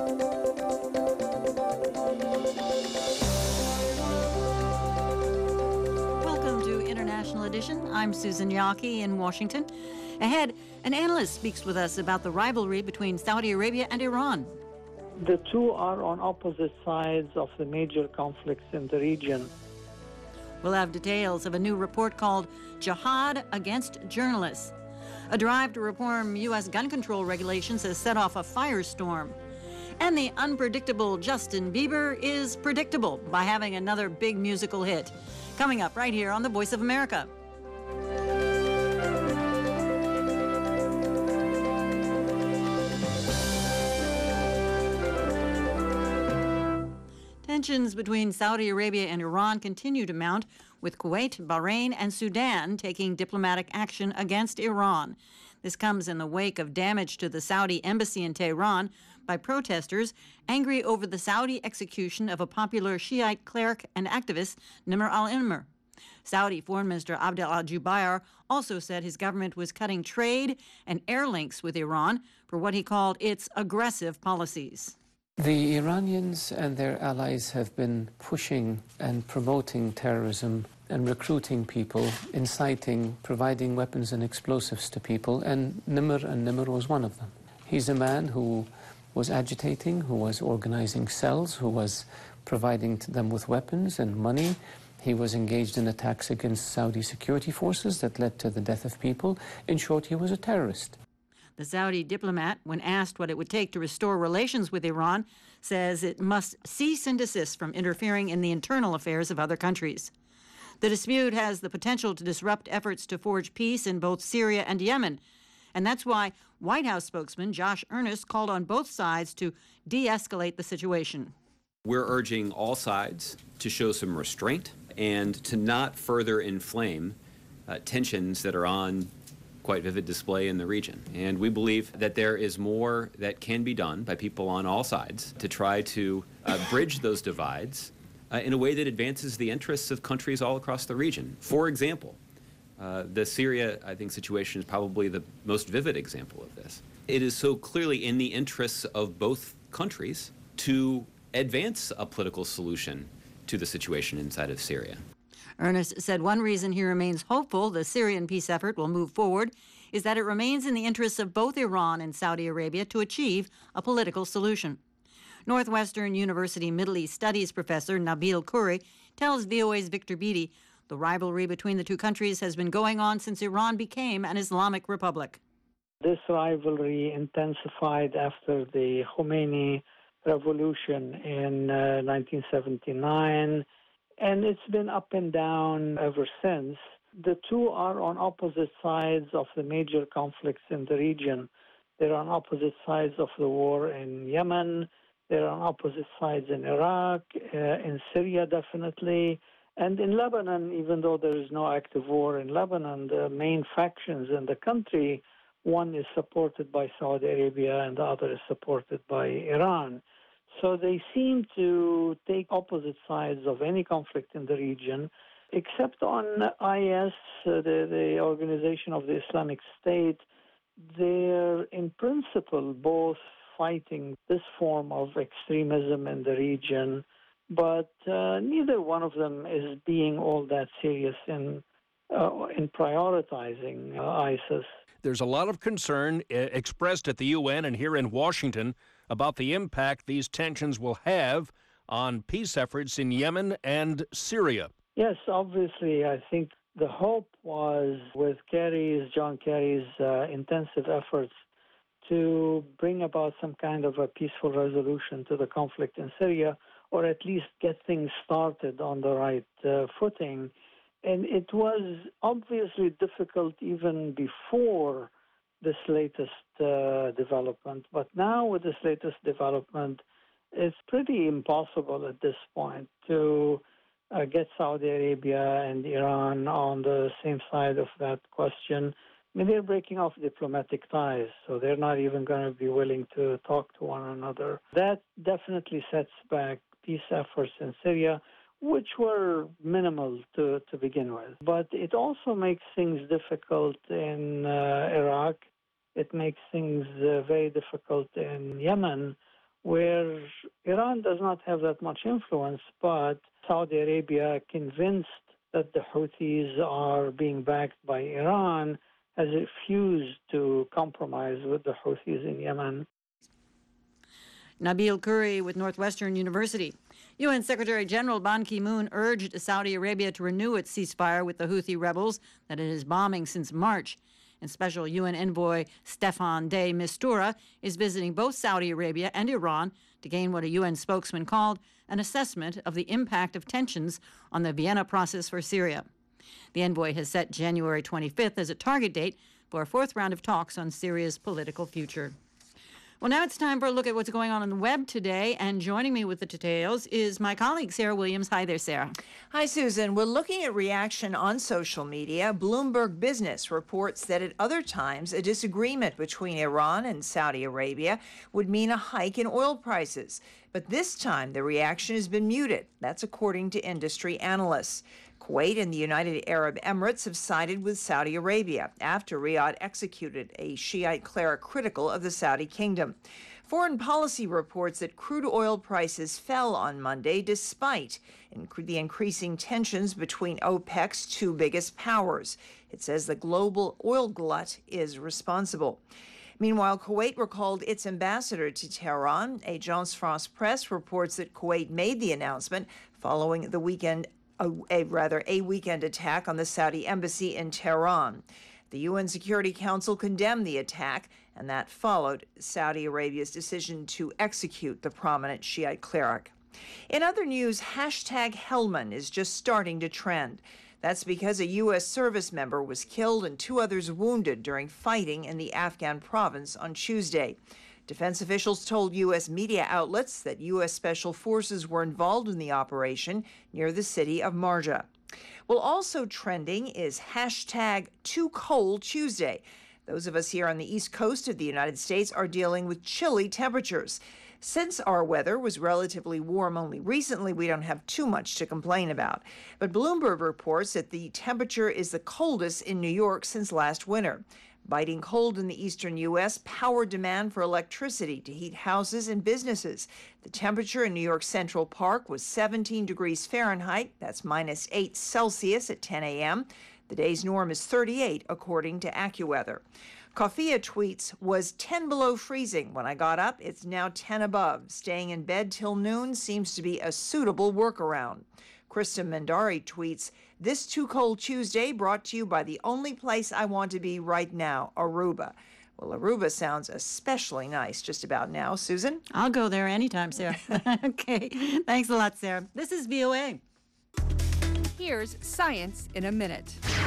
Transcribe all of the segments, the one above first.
Welcome to International Edition. I'm Susan Yaki in Washington. Ahead, an analyst speaks with us about the rivalry between Saudi Arabia and Iran. The two are on opposite sides of the major conflicts in the region. We'll have details of a new report called Jihad Against Journalists. A drive to reform U.S. gun control regulations has set off a firestorm. And the unpredictable Justin Bieber is predictable by having another big musical hit. Coming up right here on The Voice of America. Tensions between Saudi Arabia and Iran continue to mount, with Kuwait, Bahrain, and Sudan taking diplomatic action against Iran. This comes in the wake of damage to the Saudi embassy in Tehran by protesters angry over the Saudi execution of a popular Shiite cleric and activist, Nimr al-Nimr. Saudi Foreign Minister Abdel al-Jubair also said his government was cutting trade and air links with Iran for what he called its aggressive policies. The Iranians and their allies have been pushing and promoting terrorism and recruiting people, inciting, providing weapons and explosives to people, and Nimr was one of them. He's a man who was agitating, who was organizing cells, who was providing them with weapons and money. He was engaged in attacks against Saudi security forces that led to the death of people. In short, he was a terrorist. The Saudi diplomat, when asked what it would take to restore relations with Iran, says it must cease and desist from interfering in the internal affairs of other countries. The dispute has the potential to disrupt efforts to forge peace in both Syria and Yemen, and that's why White House spokesman Josh Earnest called on both sides to de-escalate the situation. We're urging all sides to show some restraint and to not further inflame tensions that are on quite vivid display in the region. And we believe that there is more that can be done by people on all sides to try to bridge those divides in a way that advances the interests of countries all across the region. For example, the Syria, I think, situation is probably the most vivid example of this. It is so clearly in the interests of both countries to advance a political solution to the situation inside of Syria. Earnest said one reason he remains hopeful the Syrian peace effort will move forward is that it remains in the interests of both Iran and Saudi Arabia to achieve a political solution. Northwestern University Middle East Studies professor Nabil Khoury tells VOA's Victor Beatty the rivalry between the two countries has been going on since Iran became an Islamic republic. This rivalry intensified after the Khomeini revolution in 1979. And it's been up and down ever since. The two are on opposite sides of the major conflicts in the region. They're on opposite sides of the war in Yemen. They're on opposite sides in Iraq, in Syria definitely, and in Lebanon, even though there is no active war in Lebanon, the main factions in the country, one is supported by Saudi Arabia and the other is supported by Iran. So they seem to take opposite sides of any conflict in the region, except on IS, the Organization of the Islamic State. They're in principle both fighting this form of extremism in the region, but neither one of them is being all that serious in prioritizing ISIS. There's a lot of concern expressed at the UN and here in Washington about the impact these tensions will have on peace efforts in Yemen and Syria. Yes, obviously, I think the hope was with John Kerry's intensive efforts to bring about some kind of a peaceful resolution to the conflict in Syria, or at least get things started on the right footing. And it was obviously difficult even before this latest development. But now with this latest development, it's pretty impossible at this point to get Saudi Arabia and Iran on the same side of that question. I mean, they're breaking off diplomatic ties, so they're not even going to be willing to talk to one another. That definitely sets back peace efforts in Syria, which were minimal to begin with. But it also makes things difficult in Iraq. It makes things very difficult in Yemen, where Iran does not have that much influence, but Saudi Arabia, convinced that the Houthis are being backed by Iran, has refused to compromise with the Houthis in Yemen. Nabil Khoury with Northwestern University. UN Secretary General Ban Ki-moon urged Saudi Arabia to renew its ceasefire with the Houthi rebels that it is bombing since March. And Special UN Envoy Staffan de Mistura is visiting both Saudi Arabia and Iran to gain what a UN spokesman called an assessment of the impact of tensions on the Vienna process for Syria. The envoy has set January 25th as a target date for a fourth round of talks on Syria's political future. Well, now it's time for a look at what's going on the web today, and joining me with the details is my colleague, Sarah Williams. Hi there, Sarah. Hi, Susan. We're looking at reaction on social media. Bloomberg Business reports that at other times, a disagreement between Iran and Saudi Arabia would mean a hike in oil prices. But this time, the reaction has been muted. That's according to industry analysts. Kuwait and the United Arab Emirates have sided with Saudi Arabia after Riyadh executed a Shiite cleric critical of the Saudi kingdom. Foreign policy reports that crude oil prices fell on Monday despite the increasing tensions between OPEC's two biggest powers. It says the global oil glut is responsible. Meanwhile, Kuwait recalled its ambassador to Tehran. Agence France Presse reports that Kuwait made the announcement following the weekend a weekend attack on the Saudi embassy in Tehran. The UN Security Council condemned the attack, and that followed Saudi Arabia's decision to execute the prominent Shiite cleric. In other news, hashtag Helman is just starting to trend. That's because a U.S. service member was killed and two others wounded during fighting in the Afghan province on Tuesday. Defense officials told U.S. media outlets that U.S. Special Forces were involved in the operation near the city of Marja. Well, also trending is hashtag Too Cold Tuesday. Those of us here on the East Coast of the United States are dealing with chilly temperatures. Since our weather was relatively warm only recently, we don't have too much to complain about. But Bloomberg reports that the temperature is the coldest in New York since last winter. Biting cold in the eastern U.S. powered demand for electricity to heat houses and businesses. The temperature in New York Central Park was 17 degrees Fahrenheit. That's -8 Celsius at 10 a.m. The day's norm is 38, according to AccuWeather. Kofia tweets, was 10 below freezing when I got up. It's now 10 above. Staying in bed till noon seems to be a suitable workaround. Krista Mandari tweets, this Too Cold Tuesday brought to you by the only place I want to be right now, Aruba. Well, Aruba sounds especially nice just about now. Susan? I'll go there anytime, Sarah. Okay. Thanks a lot, Sarah. This is VOA. Here's Science in a Minute.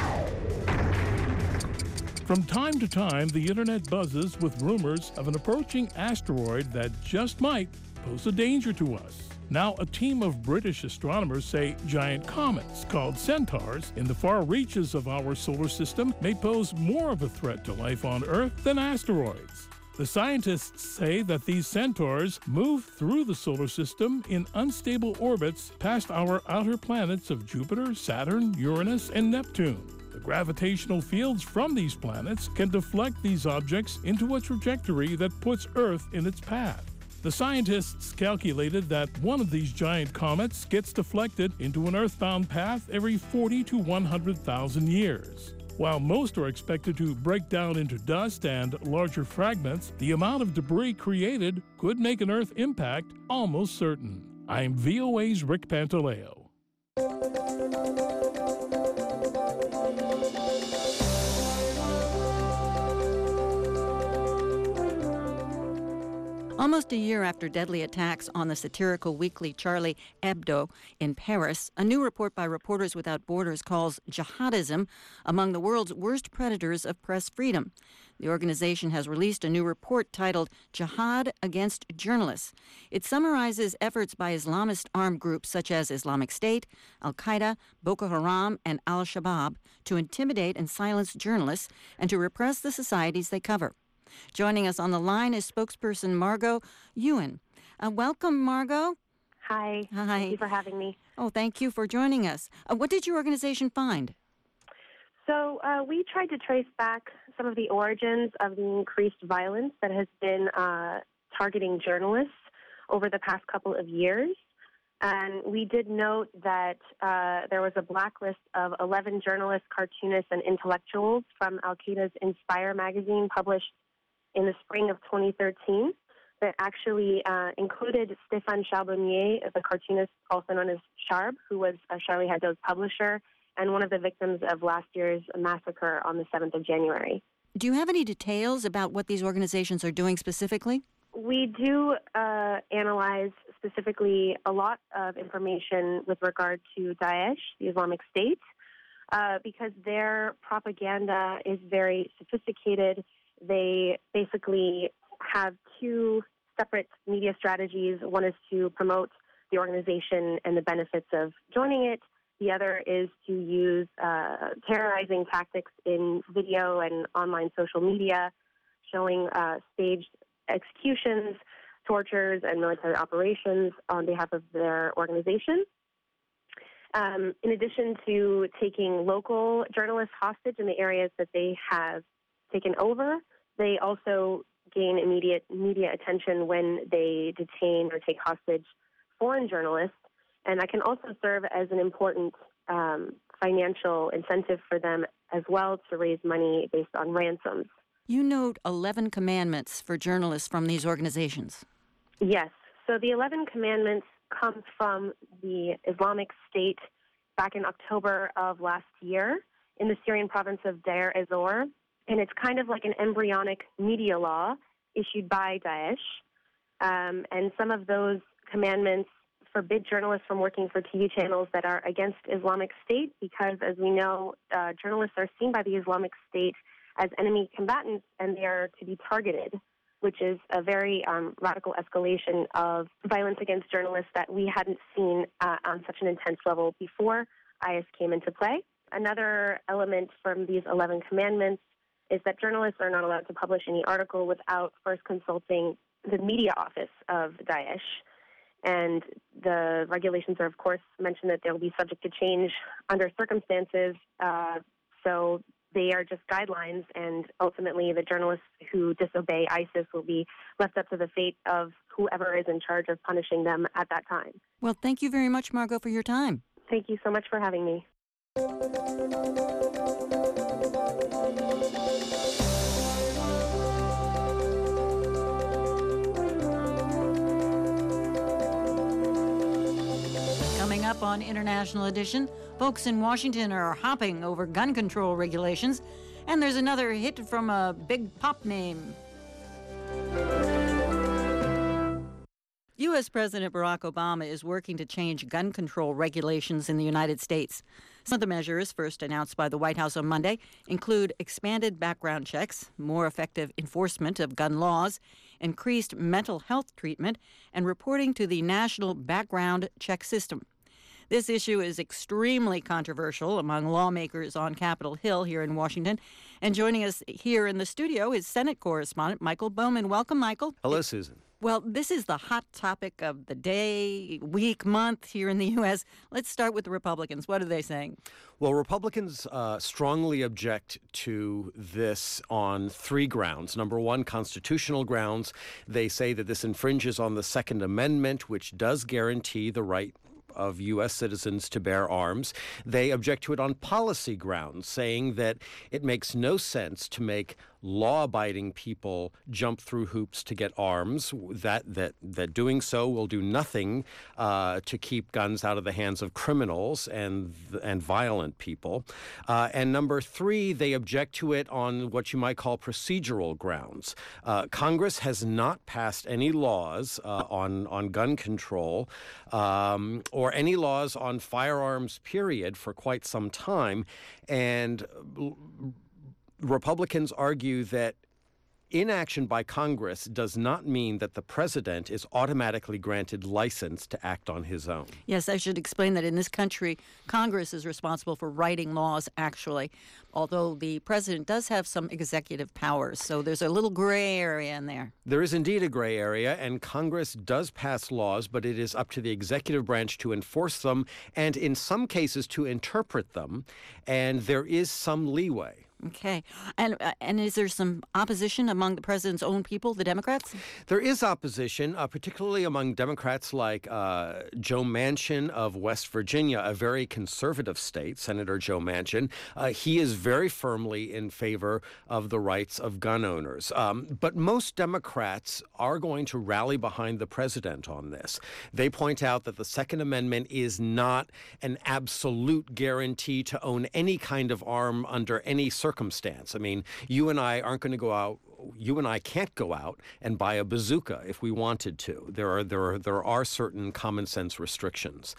From time to time, the internet buzzes with rumors of an approaching asteroid that just might pose a danger to us. Now, a team of British astronomers say giant comets, called centaurs, in the far reaches of our solar system may pose more of a threat to life on Earth than asteroids. The scientists say that these centaurs move through the solar system in unstable orbits past our outer planets of Jupiter, Saturn, Uranus, and Neptune. The gravitational fields from these planets can deflect these objects into a trajectory that puts Earth in its path. The scientists calculated that one of these giant comets gets deflected into an earthbound path every 40 to 100,000 years. While most are expected to break down into dust and larger fragments, the amount of debris created could make an Earth impact almost certain. I'm VOA's Rick Pantaleo. Almost a year after deadly attacks on the satirical weekly Charlie Hebdo in Paris, a new report by Reporters Without Borders calls jihadism among the world's worst predators of press freedom. The organization has released a new report titled Jihad Against Journalists. It summarizes efforts by Islamist armed groups such as Islamic State, Al-Qaeda, Boko Haram, and Al-Shabaab to intimidate and silence journalists and to repress the societies they cover. Joining us on the line is spokesperson Margot Ewan. Welcome, Margot. Hi. Hi. Thank you for having me. Oh, thank you for joining us. What did your organization find? So we tried to trace back some of the origins of the increased violence that has been targeting journalists over the past couple of years. And we did note that there was a blacklist of 11 journalists, cartoonists, and intellectuals from Al-Qaeda's Inspire magazine published in the spring of 2013 that actually included Stéphane Charbonnier, the cartoonist also known as Charb, who was Charlie Hebdo's publisher and one of the victims of last year's massacre on the 7th of January. Do you have any details about what these organizations are doing specifically? We do analyze specifically a lot of information with regard to Daesh, the Islamic State, because their propaganda is very sophisticated. They basically have two separate media strategies. One is to promote the organization and the benefits of joining it. The other is to use terrorizing tactics in video and online social media, showing staged executions, tortures, and military operations on behalf of their organization. In addition to taking local journalists hostage in the areas that they have taken over, they also gain immediate media attention when they detain or take hostage foreign journalists. And that can also serve as an important financial incentive for them as well to raise money based on ransoms. You note 11 commandments for journalists from these organizations. Yes. So the 11 commandments comes from the Islamic State back in October of last year in the Syrian province of Deir ez-Zor. And it's kind of like an embryonic media law issued by Daesh. And some of those commandments forbid journalists from working for TV channels that are against Islamic State because, as we know, journalists are seen by the Islamic State as enemy combatants and they are to be targeted, which is a very radical escalation of violence against journalists that we hadn't seen on such an intense level before IS came into play. Another element from these 11 commandments is that journalists are not allowed to publish any article without first consulting the media office of Daesh. And the regulations are, of course, mentioned that they'll be subject to change under circumstances. So they are just guidelines, and ultimately the journalists who disobey ISIS will be left up to the fate of whoever is in charge of punishing them at that time. Well, thank you very much, Margot, for your time. Thank you so much for having me. Coming up on International Edition, folks in Washington are hopping over gun control regulations, and there's another hit from a big pop name. U.S. President Barack Obama is working to change gun control regulations in the United States. Some of the measures, first announced by the White House on Monday, include expanded background checks, more effective enforcement of gun laws, increased mental health treatment, and reporting to the National Background Check System. This issue is extremely controversial among lawmakers on Capitol Hill here in Washington. And joining us here in the studio is Senate correspondent Michael Bowman. Welcome, Michael. Hello, Susan. Well, this is the hot topic of the day, week, month here in the U.S. Let's start with the Republicans. What are they saying? Well, Republicans strongly object to this on three grounds. Number one, constitutional grounds. They say that this infringes on the Second Amendment, which does guarantee the right of U.S. citizens to bear arms. They object to it on policy grounds, saying that it makes no sense to make law-abiding people jump through hoops to get arms, that doing so will do nothing to keep guns out of the hands of criminals and violent people. And number three, they object to it on what you might call procedural grounds. Congress has not passed any laws on gun control or any laws on firearms, period, for quite some time. And Republicans argue that inaction by Congress does not mean that the president is automatically granted license to act on his own. Yes, I should explain that in this country, Congress is responsible for writing laws, actually, although the president does have some executive powers. So there's a little gray area in there. There is indeed a gray area, and Congress does pass laws, but it is up to the executive branch to enforce them and in some cases to interpret them, and there is some leeway. Okay. And is there some opposition among the president's own people, the Democrats? There is opposition, particularly among Democrats like Joe Manchin of West Virginia, a very conservative state, Senator Joe Manchin. He is very firmly in favor of the rights of gun owners. But most Democrats are going to rally behind the president on this. They point out that the Second Amendment is not an absolute guarantee to own any kind of arm under any circumstance. I mean, you and I aren't going to go out. You and I can't go out and buy a bazooka if we wanted to. There are certain common sense restrictions,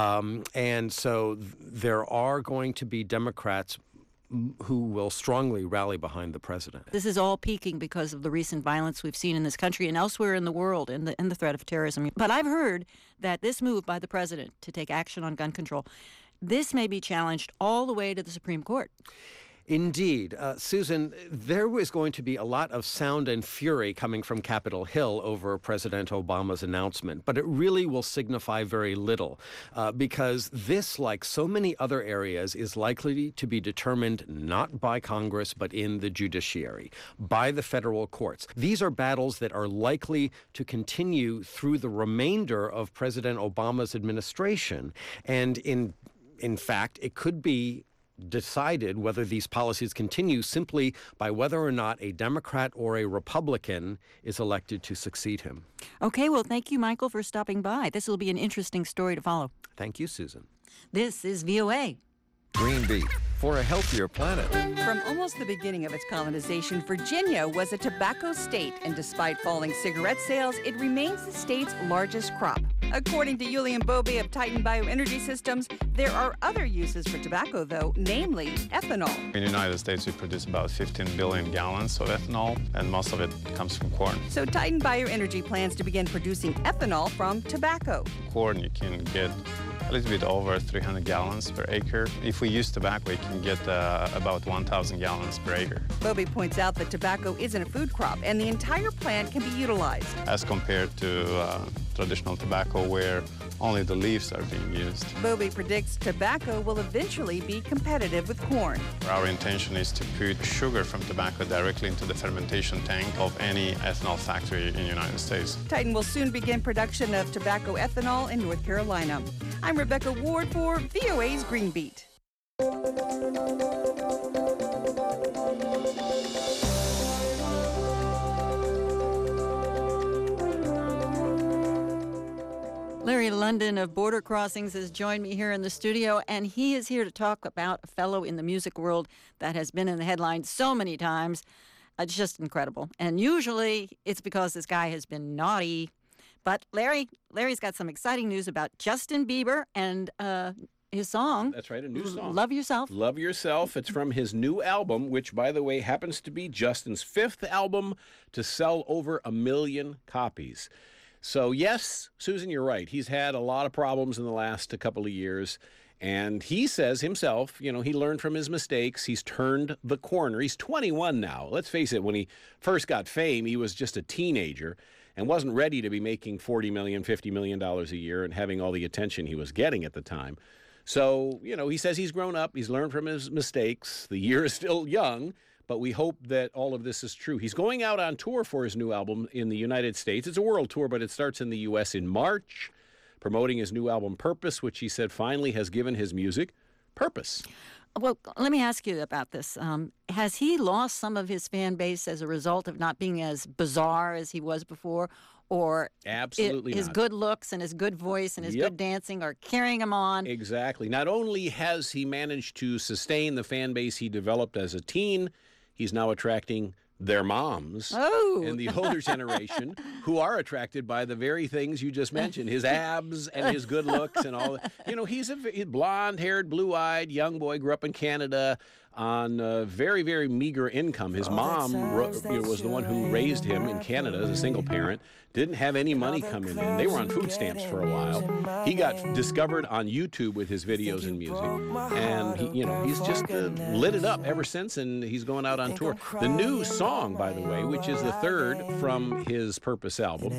and so there are going to be Democrats who will strongly rally behind the president. This is all peaking because of the recent violence we've seen in this country and elsewhere in the world, and the threat of terrorism. But I've heard that this move by the president to take action on gun control, this may be challenged all the way to the Supreme Court. Indeed. Susan, there was going to be a lot of sound and fury coming from Capitol Hill over President Obama's announcement, but it really will signify very little because this, like so many other areas, is likely to be determined not by Congress, but in the judiciary, by the federal courts. These are battles that are likely to continue through the remainder of President Obama's administration. And in fact, it could be decided whether these policies continue simply by whether or not a Democrat or a Republican is elected to succeed him. Okay, well, thank you, Michael, for stopping by. This will be an interesting story to follow. Thank you, Susan. This is VOA. Green Beat, for a healthier planet. From almost the beginning of its colonization, Virginia was a tobacco state, and despite falling cigarette sales, it remains the state's largest crop. According to Julian Bobey of Titan Bioenergy Systems, there are other uses for tobacco, though, namely ethanol. In the United States, we produce about 15 billion gallons of ethanol, and most of it comes from corn. So Titan Bioenergy plans to begin producing ethanol from tobacco. Corn, you can get a little bit over 300 gallons per acre. If we use tobacco, you can get about 1,000 gallons per acre. Bobey points out that tobacco isn't a food crop, and the entire plant can be utilized. As compared to traditional tobacco, where only the leaves are being used. Bobey predicts tobacco will eventually be competitive with corn. Our intention is to put sugar from tobacco directly into the fermentation tank of any ethanol factory in the United States. Titan will soon begin production of tobacco ethanol in North Carolina. I'm Rebecca Ward for VOA's Green Beat. Larry London of Border Crossings has joined me here in the studio, and he is here to talk about a fellow in the music world that has been in the headlines so many times. It's just incredible. And usually it's because this guy has been naughty. But Larry's got some exciting news about Justin Bieber and his song. That's right, a new song. Love Yourself. Love Yourself. It's from his new album, which, by the way, happens to be Justin's 5th album to sell over 1 million copies. So, yes, Susan, you're right. He's had a lot of problems in the last couple of years. And he says himself, he learned from his mistakes. He's turned the corner. He's 21 now. Let's face it, when he first got fame, he was just a teenager and wasn't ready to be making $40 million, $50 million a year and having all the attention he was getting at the time. So, he says he's grown up. He's learned from his mistakes. The year is still young, but we hope that all of this is true. He's going out on tour for his new album in the United States. It's a world tour, but it starts in the U.S. in March, promoting his new album, Purpose, which he said finally has given his music purpose. Well, let me ask you about this. Has he lost some of his fan base as a result of not being as bizarre as he was before? Or absolutely his not. Good looks and his good voice and his good dancing are carrying him on? Exactly. Not only has he managed to sustain the fan base he developed as a teen, he's now attracting their moms and the older generation who are attracted by the very things you just mentioned, his abs and his good looks and all that. He's a blonde-haired, blue-eyed young boy, grew up in Canada on a very, very meager income. His mom was the one who raised him in Canada as a single parent, didn't have any money coming in. They were on food stamps for a while. He got discovered on YouTube with his videos and music, and he's just lit it up ever since, and he's going out on tour. The new song, by the way, which is the third from his Purpose album,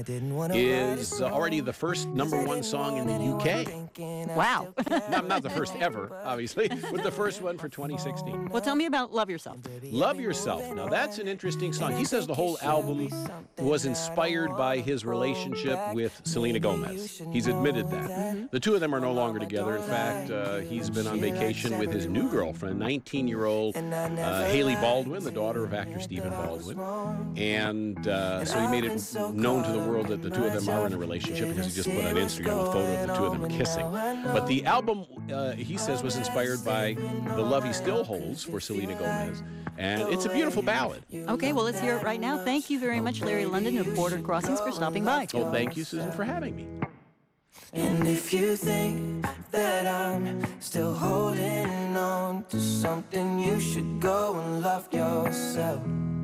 is already the first #1 song in the UK. Wow. Not the first ever, obviously, but the first one for 2016. Well, tell me about Love Yourself. Love Yourself. Now, that's an interesting song. He says the whole album was inspired by his relationship with Selena Gomez. He's admitted that. The two of them are no longer together. In fact, he's been on vacation with his new girlfriend, 19-year-old Haley Baldwin, the daughter of actor Stephen Baldwin. And so he made it known to the world that the two of them are in a relationship because he just put on Instagram a photo of the two of them kissing. But the album, he says, was inspired by the love he still holds for Selena Gomez. And it's a beautiful ballad. Okay, well, let's hear it right now. Thank you very much, Larry London of Border Crossings, for stopping by. Oh, thank you, Susan, for having me. And if you think that I'm still holding on to something, you should go and love yourself.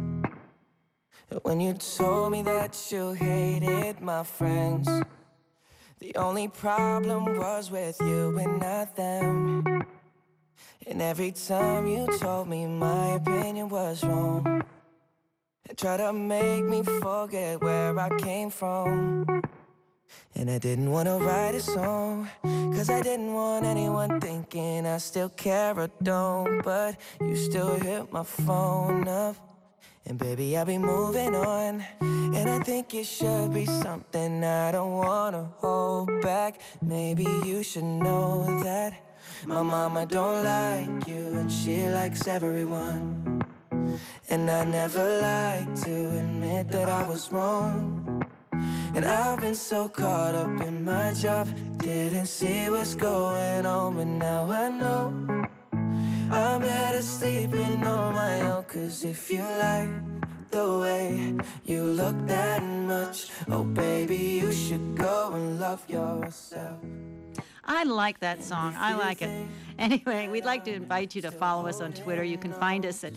When you told me that you hated my friends, the only problem was with you and not them. And every time you told me my opinion was wrong, and tried to make me forget where I came from. And I didn't want to write a song, 'cause I didn't want anyone thinking I still care or don't. But you still hit my phone up, and baby, I'll be moving on. And I think it should be something I don't want to hold back. Maybe you should know that my mama don't like you, and she likes everyone. And I never like to admit that I was wrong. And I've been so caught up in my job, didn't see what's going on. But now I know I'm better sleeping on my own. 'Cause if you like the way you look that much, oh baby, you should go and love yourself. I like that song. I like it. Anyway, we'd like to invite you to follow us on Twitter. You can find us at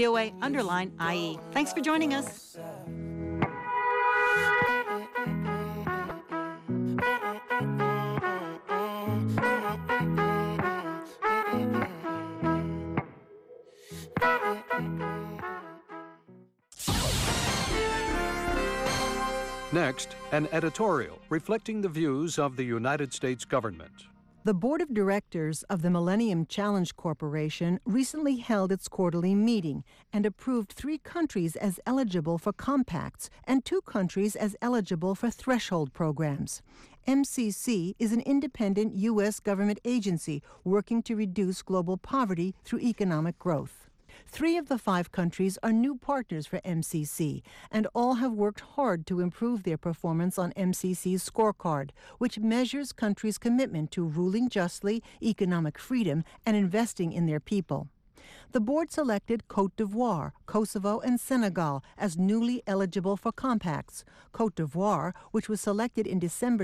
VOA_IE. Thanks for joining us. Next, an editorial reflecting the views of the United States government. The Board of Directors of the Millennium Challenge Corporation recently held its quarterly meeting and approved 3 countries as eligible for compacts and 2 countries as eligible for threshold programs. MCC is an independent U.S. government agency working to reduce global poverty through economic growth. 3 of the 5 countries are new partners for MCC, and all have worked hard to improve their performance on MCC's scorecard, which measures countries' commitment to ruling justly, economic freedom, and investing in their people. The board selected Côte d'Ivoire, Kosovo, and Senegal as newly eligible for compacts. Côte d'Ivoire, which was selected in December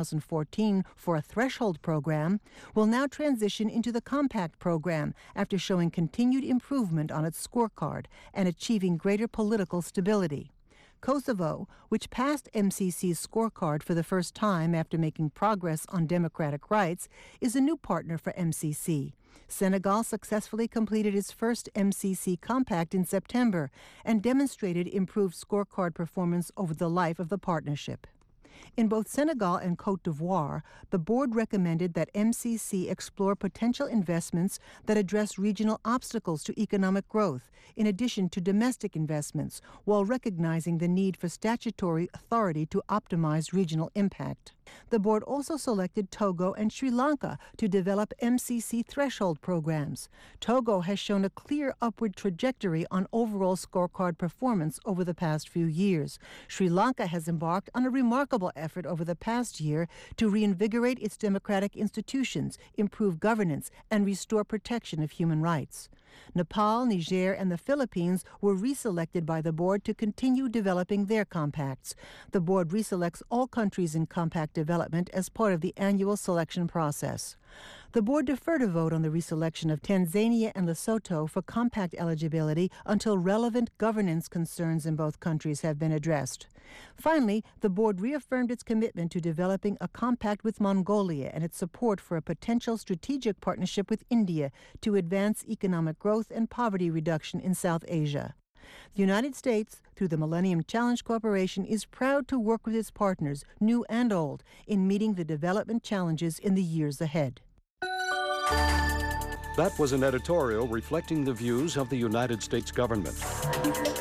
2014 for a threshold program, will now transition into the compact program after showing continued improvement on its scorecard and achieving greater political stability. Kosovo, which passed MCC's scorecard for the first time after making progress on democratic rights, is a new partner for MCC. Senegal successfully completed its first MCC compact in September and demonstrated improved scorecard performance over the life of the partnership. In both Senegal and Côte d'Ivoire, the board recommended that MCC explore potential investments that address regional obstacles to economic growth, in addition to domestic investments, while recognizing the need for statutory authority to optimize regional impact. The board also selected Togo and Sri Lanka to develop MCC threshold programs. Togo has shown a clear upward trajectory on overall scorecard performance over the past few years. Sri Lanka has embarked on a remarkable effort over the past year to reinvigorate its democratic institutions, improve governance, and restore protection of human rights. Nepal, Niger, and the Philippines were reselected by the board to continue developing their compacts. The board reselects all countries in compact development as part of the annual selection process. The board deferred a vote on the reselection of Tanzania and Lesotho for compact eligibility until relevant governance concerns in both countries have been addressed. Finally, the board reaffirmed its commitment to developing a compact with Mongolia and its support for a potential strategic partnership with India to advance economic growth and poverty reduction in South Asia. The United States, through the Millennium Challenge Corporation, is proud to work with its partners, new and old, in meeting the development challenges in the years ahead. That was an editorial reflecting the views of the United States government.